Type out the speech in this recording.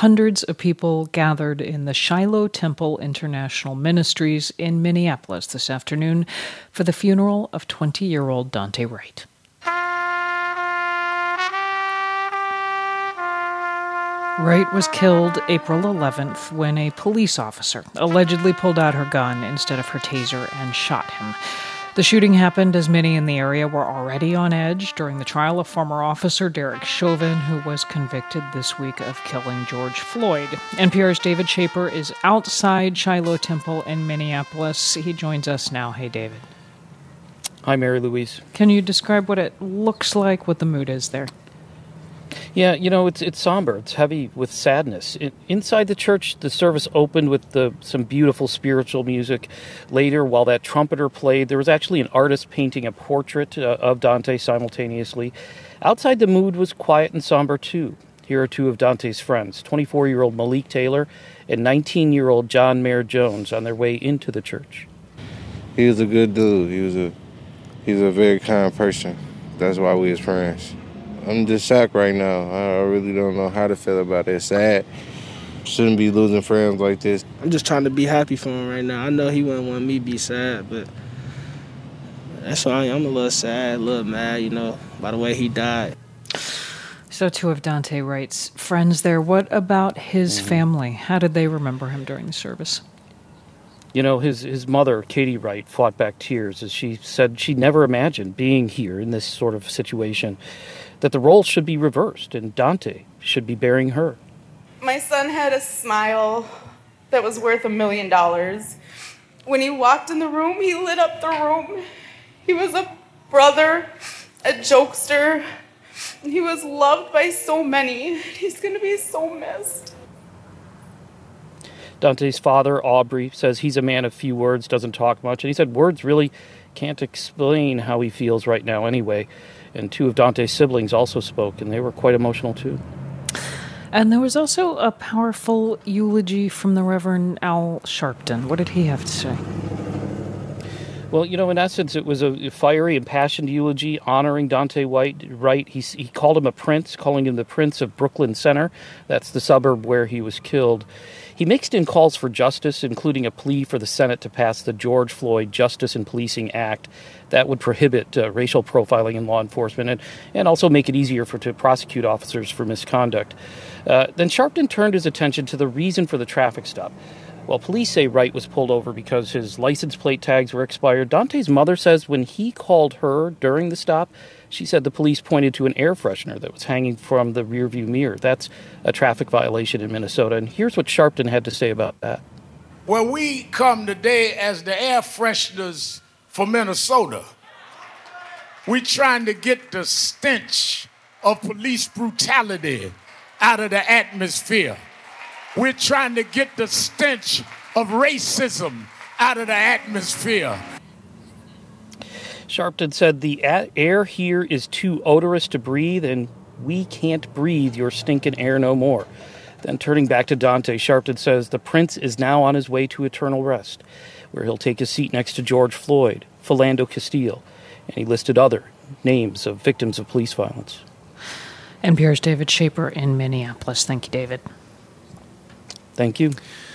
Hundreds of people gathered in the Shiloh Temple International Ministries in Minneapolis this afternoon for the funeral of 20-year-old Daunte Wright. Wright was killed April 11th when a police officer allegedly pulled out her gun instead of her taser and shot him. The shooting happened as many in the area were already on edge during the trial of former officer Derek Chauvin, who was convicted this week of killing George Floyd. NPR's David Schaper is outside Shiloh Temple in Minneapolis. He joins us now. Hey, David. Hi, Mary Louise. Can you describe what it looks like, what the mood is there? Yeah, it's somber. It's heavy with sadness. Inside the church, the service opened with some beautiful spiritual music. Later, while that trumpeter played, there was actually an artist painting a portrait of Daunte simultaneously. Outside, the mood was quiet and somber, too. Here are two of Daunte's friends, 24-year-old Malik Taylor and 19-year-old John Mayer Jones, on their way into the church. He was a good dude. He's a very kind person. That's why we was friends. I'm just shocked right now. I really don't know how to feel about it. It's sad. Shouldn't be losing friends like this. I'm just trying to be happy for him right now. I know he wouldn't want me to be sad, but that's why I'm a little sad, a little mad, by the way he died. So two of Daunte Wright's friends there. What about his family? How did they remember him during the service? His mother, Katie Wright, fought back tears as she said she never imagined being here in this sort of situation, that the roles should be reversed and Daunte should be burying her. My son had a smile that was worth $1 million. When he walked in the room, he lit up the room. He was a brother, a jokester. He was loved by so many. He's going to be so missed. Daunte's father, Aubrey, says he's a man of few words, doesn't talk much, and he said words really can't explain how he feels right now anyway. And two of Daunte's siblings also spoke, and they were quite emotional too. And there was also a powerful eulogy from the Reverend Al Sharpton. What did he have to say? Well, in essence, it was a fiery, impassioned eulogy honoring Daunte Wright. He called him a prince, calling him the Prince of Brooklyn Center. That's the suburb where he was killed. He mixed in calls for justice, including a plea for the Senate to pass the George Floyd Justice in Policing Act that would prohibit racial profiling in law enforcement and also make it easier to prosecute officers for misconduct. Then Sharpton turned his attention to the reason for the traffic stop. While police say Wright was pulled over because his license plate tags were expired, Daunte's mother says when he called her during the stop, she said the police pointed to an air freshener that was hanging from the rearview mirror. That's a traffic violation in Minnesota. And here's what Sharpton had to say about that. Well, we come today as the air fresheners for Minnesota. We're trying to get the stench of police brutality out of the atmosphere. We're trying to get the stench of racism out of the atmosphere. Sharpton said the air here is too odorous to breathe, and we can't breathe your stinking air no more. Then turning back to Daunte, Sharpton says the prince is now on his way to eternal rest, where he'll take his seat next to George Floyd, Philando Castile, and he listed other names of victims of police violence. NPR's David Schaper in Minneapolis. Thank you, David. Thank you.